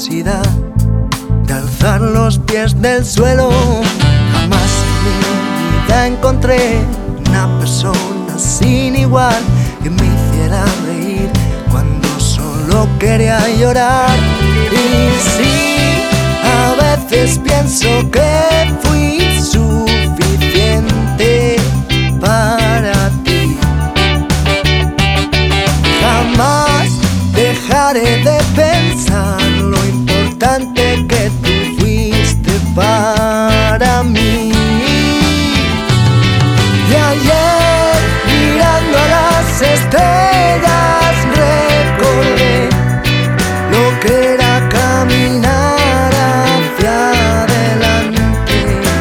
necesidad de alzar los pies del suelo. Jamás en mi vida encontré una persona sin igual que me hiciera reír cuando solo quería llorar. Y sí, a veces pienso que fui suficiente para ti. Jamás dejaré de pensar lo importante que tú fuiste para mí. Y ayer, mirando a las estrellas, recordé lo que era caminar hacia adelante.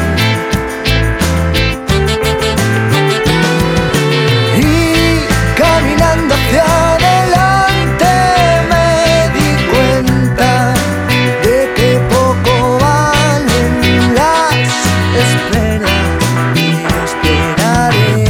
Y caminando hacia adelante me di cuenta de que poco valen las esperas. Y esperaré.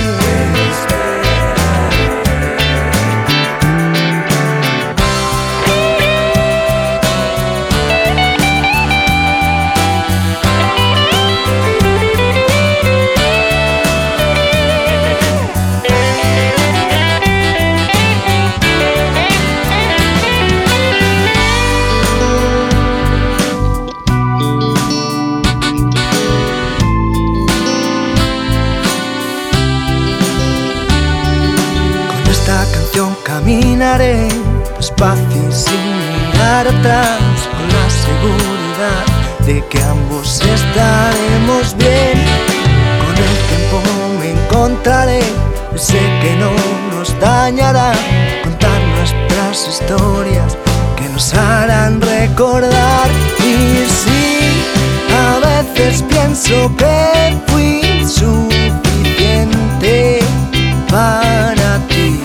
Con esta canción caminaré despacio y sin mirar atrás, con la seguridad de que ambos estaremos bien. Con el tiempo me encontraré, sé que no nos dañará contar nuestras historias que nos harán recordar. Y sí, a veces pienso que fui suficiente para ti.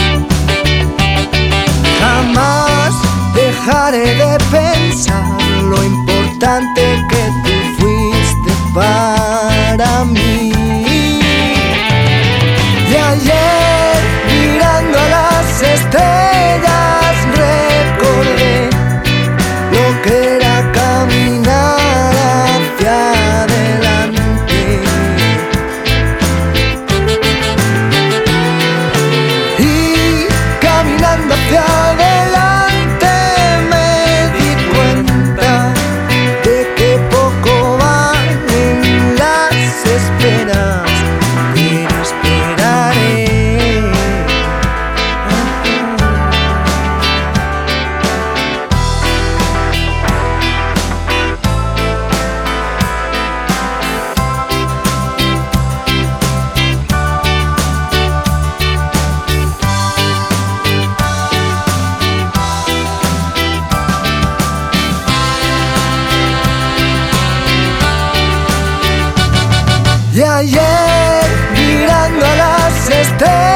Jamás dejaré de pensar lo importante que tú fuiste para mí. Y ayer, mirando a las estrellas, recordé lo que era caminar hacia adelante. Y caminando hacia adelante me di cuenta de que poco valen las esperas. Pero esperaré. Y ayer, mirando a las estrellas,